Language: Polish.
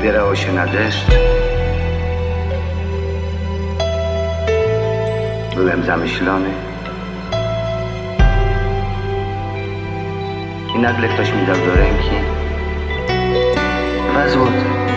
zbierało się na deszcz. Byłem zamyślony. I nagle ktoś mi dał do ręki 2 złote.